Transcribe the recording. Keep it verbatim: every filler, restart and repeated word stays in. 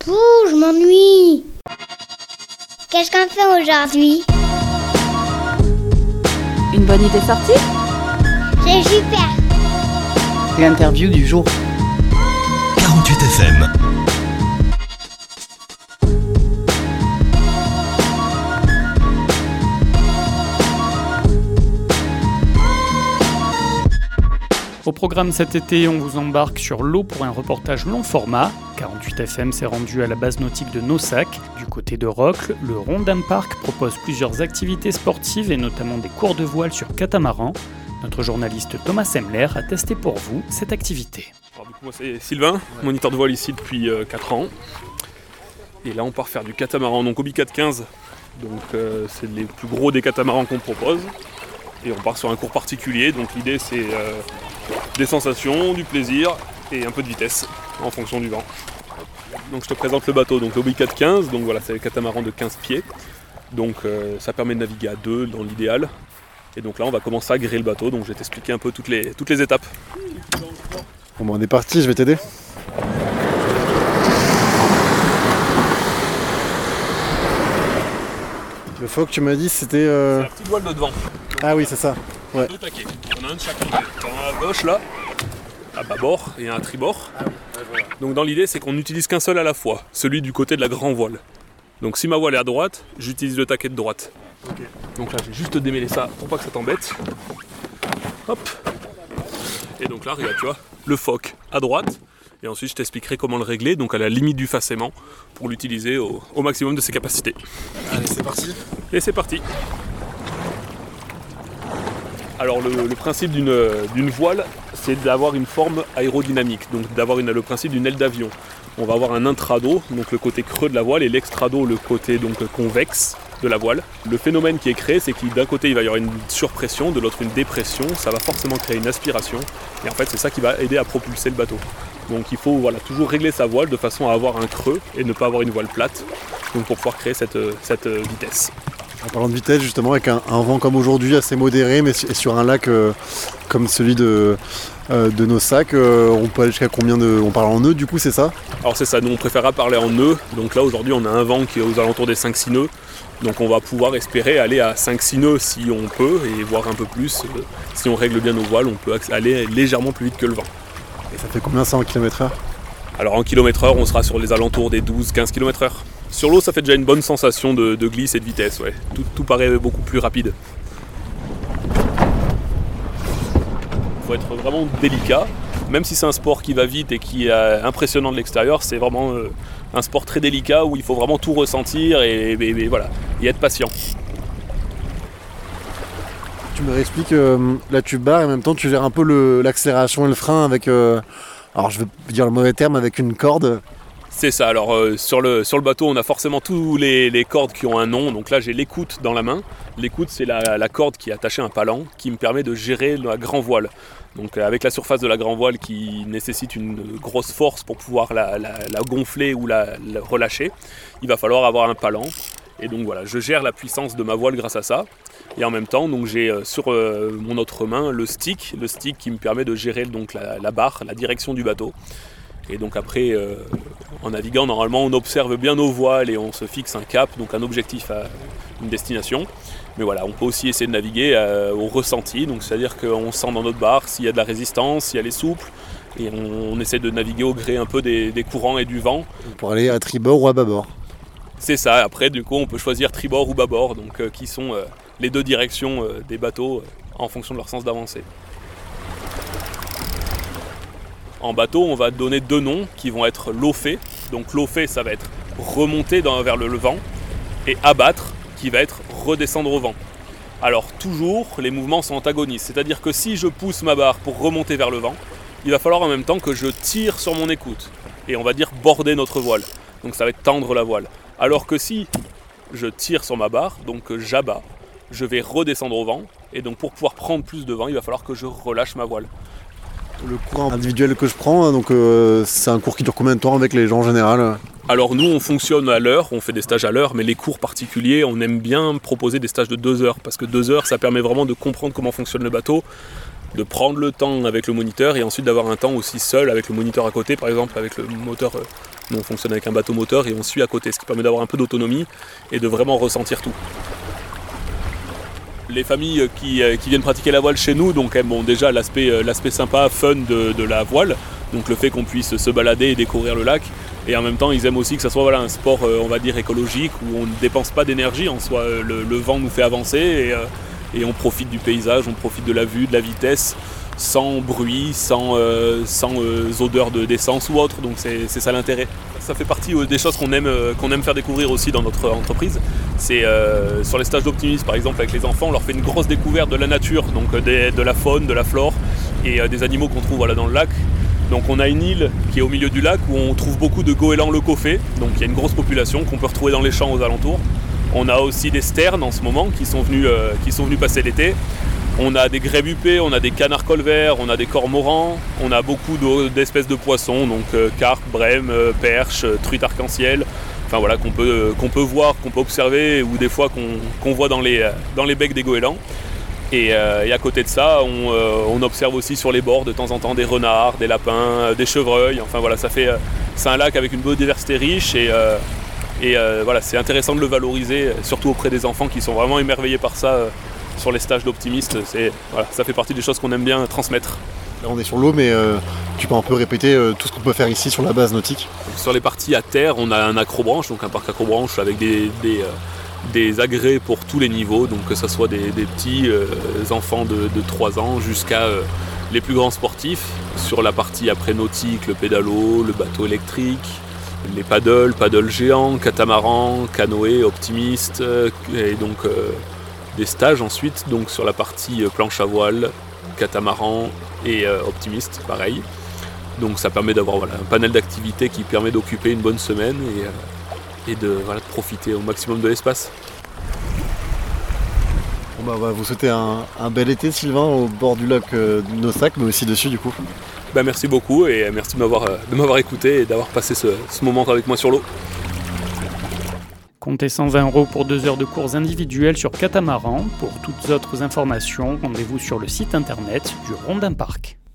Ouh, je m'ennuie. Qu'est-ce qu'on fait aujourd'hui? Une bonne idée sortie? C'est super. L'interview du jour. quarante-huit F M. Au programme cet été, on vous embarque sur l'eau pour un reportage long format. quarante-huit F M s'est rendu à la base nautique de Naussac. Du côté de Rocles, le Rondin Park propose plusieurs activités sportives et notamment des cours de voile sur catamaran. Notre journaliste Thomas Semler a testé pour vous cette activité. Alors, du coup, moi c'est Sylvain, ouais. Moniteur de voile ici depuis euh, quatre ans. Et là on part faire du catamaran, donc Obi quatre quinze. Donc euh, c'est les plus gros des catamarans qu'on propose. Et on part sur un cours particulier, donc l'idée c'est euh, des sensations, du plaisir et un peu de vitesse en fonction du vent. Donc je te présente le bateau, donc l'Obi quatre quinze, donc voilà, c'est le catamaran de quinze pieds. Donc euh, ça permet de naviguer à deux dans l'idéal. Et donc là on va commencer à gréer le bateau, donc je vais t'expliquer un peu toutes les, toutes les étapes. Bon bah on est parti, je vais t'aider. Le phoque, tu m'as dit, c'était... Euh... C'est la petite voile de devant. Ah oui, c'est ça. Ouais. Deux taquets. On a un de chaque côté. Dans la gauche, là, à bâbord et un tribord. Donc dans l'idée, c'est qu'on n'utilise qu'un seul à la fois, celui du côté de la grand voile. Donc si ma voile est à droite, j'utilise le taquet de droite. Okay. Donc là, je vais juste démêler ça pour pas que ça t'embête. Hop. Et donc là, regarde, tu vois, le phoque à droite. Et ensuite, je t'expliquerai comment le régler, donc à la limite du facément, pour l'utiliser au, au maximum de ses capacités. Allez, c'est parti. Et c'est parti. Alors le, le principe d'une, d'une voile, c'est d'avoir une forme aérodynamique, donc d'avoir une, le principe d'une aile d'avion. On va avoir un intrado, donc le côté creux de la voile, et l'extrado, le côté donc convexe de la voile. Le phénomène qui est créé, c'est que d'un côté il va y avoir une surpression, de l'autre une dépression, ça va forcément créer une aspiration, et en fait c'est ça qui va aider à propulser le bateau. Donc il faut voilà, toujours régler sa voile de façon à avoir un creux et ne pas avoir une voile plate, donc pour pouvoir créer cette, cette vitesse. En parlant de vitesse, justement, avec un, un vent comme aujourd'hui assez modéré, mais sur un lac euh, comme celui de, euh, de Naussac, euh, on peut aller jusqu'à combien de... On parle en nœuds du coup, c'est ça? Alors c'est ça, nous on préférera parler en nœuds, donc là aujourd'hui on a un vent qui est aux alentours des cinq six nœuds, donc on va pouvoir espérer aller à cinq six nœuds si on peut, et voire un peu plus, euh, si on règle bien nos voiles, on peut aller légèrement plus vite que le vent. Et ça fait combien ça en kilomètres heure? Alors en kilomètres heure, on sera sur les alentours des douze quinze kilomètres heure. Sur l'eau, ça fait déjà une bonne sensation de, de glisse et de vitesse, ouais. Tout, tout paraît beaucoup plus rapide. Il faut être vraiment délicat. Même si c'est un sport qui va vite et qui est impressionnant de l'extérieur, c'est vraiment euh, un sport très délicat où il faut vraiment tout ressentir et, et, et voilà, et être patient. Tu me réexpliques, euh, là tu barres et en même temps tu gères un peu le, l'accélération et le frein avec, euh, alors je vais dire le mauvais terme, avec une corde. C'est ça, alors euh, sur, le, sur le bateau on a forcément tous les, les cordes qui ont un nom, donc là j'ai l'écoute dans la main. L'écoute c'est la, la corde qui est attachée à un palan qui me permet de gérer la grand voile. Donc euh, avec la surface de la grand voile qui nécessite une grosse force pour pouvoir la, la, la gonfler ou la, la relâcher, il va falloir avoir un palan. Et donc voilà, je gère la puissance de ma voile grâce à ça. Et en même temps, donc, j'ai euh, sur euh, mon autre main le stick, le stick qui me permet de gérer donc, la, la barre, la direction du bateau. Et donc après, euh, en naviguant, normalement, on observe bien nos voiles et on se fixe un cap, donc un objectif à une destination. Mais voilà, on peut aussi essayer de naviguer euh, au ressenti, donc c'est-à-dire qu'on sent dans notre barre s'il y a de la résistance, si elle est souple, et on, on essaie de naviguer au gré un peu des, des courants et du vent. Pour aller à tribord ou à bâbord. C'est ça, après du coup on peut choisir tribord ou bâbord, donc euh, qui sont euh, les deux directions euh, des bateaux euh, en fonction de leur sens d'avancée. En bateau, on va donner deux noms qui vont être l'eau-fait. Donc l'eau-fait, ça va être remonter dans, vers le, le vent, et abattre, qui va être redescendre au vent. Alors toujours, les mouvements sont antagonistes, c'est-à-dire que si je pousse ma barre pour remonter vers le vent, il va falloir en même temps que je tire sur mon écoute, et on va dire border notre voile. Donc ça va être tendre la voile. Alors que si je tire sur ma barre, donc j'abats, je vais redescendre au vent, et donc pour pouvoir prendre plus de vent, il va falloir que je relâche ma voile. Le cours individuel que je prends, donc euh, c'est un cours qui dure combien de temps avec les gens en général? Alors nous on fonctionne à l'heure, on fait des stages à l'heure, mais les cours particuliers, on aime bien proposer des stages de deux heures, parce que deux heures ça permet vraiment de comprendre comment fonctionne le bateau, de prendre le temps avec le moniteur et ensuite d'avoir un temps aussi seul avec le moniteur à côté, par exemple avec le moteur Nous on fonctionne avec un bateau moteur et on suit à côté, ce qui permet d'avoir un peu d'autonomie et de vraiment ressentir tout. Les familles qui, qui viennent pratiquer la voile chez nous, donc elles ont déjà l'aspect, l'aspect sympa, fun de, de la voile, donc le fait qu'on puisse se balader et découvrir le lac, et en même temps ils aiment aussi que ça soit voilà, un sport on va dire écologique, où on ne dépense pas d'énergie, en soi le, le vent nous fait avancer et, et on profite du paysage, on profite de la vue, de la vitesse, sans bruit, sans, euh, sans euh, odeur de, d'essence ou autre, donc c'est, c'est ça l'intérêt. Ça fait partie euh, des choses qu'on aime, euh, qu'on aime faire découvrir aussi dans notre entreprise. C'est euh, sur les stages d'optimisme par exemple avec les enfants, on leur fait une grosse découverte de la nature, donc euh, des, de la faune, de la flore et euh, des animaux qu'on trouve voilà, dans le lac. Donc on a une île qui est au milieu du lac où on trouve beaucoup de goélands leucophées, donc il y a une grosse population qu'on peut retrouver dans les champs aux alentours. On a aussi des sternes en ce moment qui sont venus, euh, qui sont venus passer l'été. On a des grèbes huppées, on a des canards colverts, on a des cormorans, on a beaucoup d'espèces de poissons, donc euh, carpes, brèmes, euh, perches, euh, truites arc-en-ciel, enfin voilà, qu'on peut, euh, qu'on peut voir, qu'on peut observer ou des fois qu'on, qu'on voit dans les, euh, dans les becs des goélands. Et, euh, et à côté de ça, on, euh, on observe aussi sur les bords de temps en temps des renards, des lapins, euh, des chevreuils, enfin voilà, ça fait, euh, c'est un lac avec une biodiversité riche et, euh, et euh, voilà, c'est intéressant de le valoriser, surtout auprès des enfants qui sont vraiment émerveillés par ça. Euh, Sur les stages d'optimistes, c'est, voilà, ça fait partie des choses qu'on aime bien transmettre. Là on est sur l'eau, mais euh, tu peux un peu répéter euh, tout ce qu'on peut faire ici sur la base nautique. Donc, sur les parties à terre, on a un accrobranche, donc un parc accrobranche avec des, des, euh, des agrès pour tous les niveaux, donc que ce soit des, des petits euh, enfants de, de trois ans jusqu'à euh, les plus grands sportifs. Sur la partie après nautique, le pédalo, le bateau électrique, les paddles, paddles géants, catamaran, canoë, optimiste, euh, et donc euh, des stages ensuite, donc sur la partie planche à voile, catamaran et euh, optimiste, pareil. Donc ça permet d'avoir voilà, un panel d'activités qui permet d'occuper une bonne semaine et, euh, et de, voilà, de profiter au maximum de l'espace. Bon bah, on va vous souhaiter un, un bel été, Sylvain, au bord du lac euh, de Nossac, mais aussi dessus du coup. Ben, merci beaucoup et merci de m'avoir, de m'avoir écouté et d'avoir passé ce, ce moment avec moi sur l'eau. Comptez cent vingt euros pour deux heures de cours individuels sur catamaran. Pour toutes autres informations, rendez-vous sur le site internet du Rondin Park.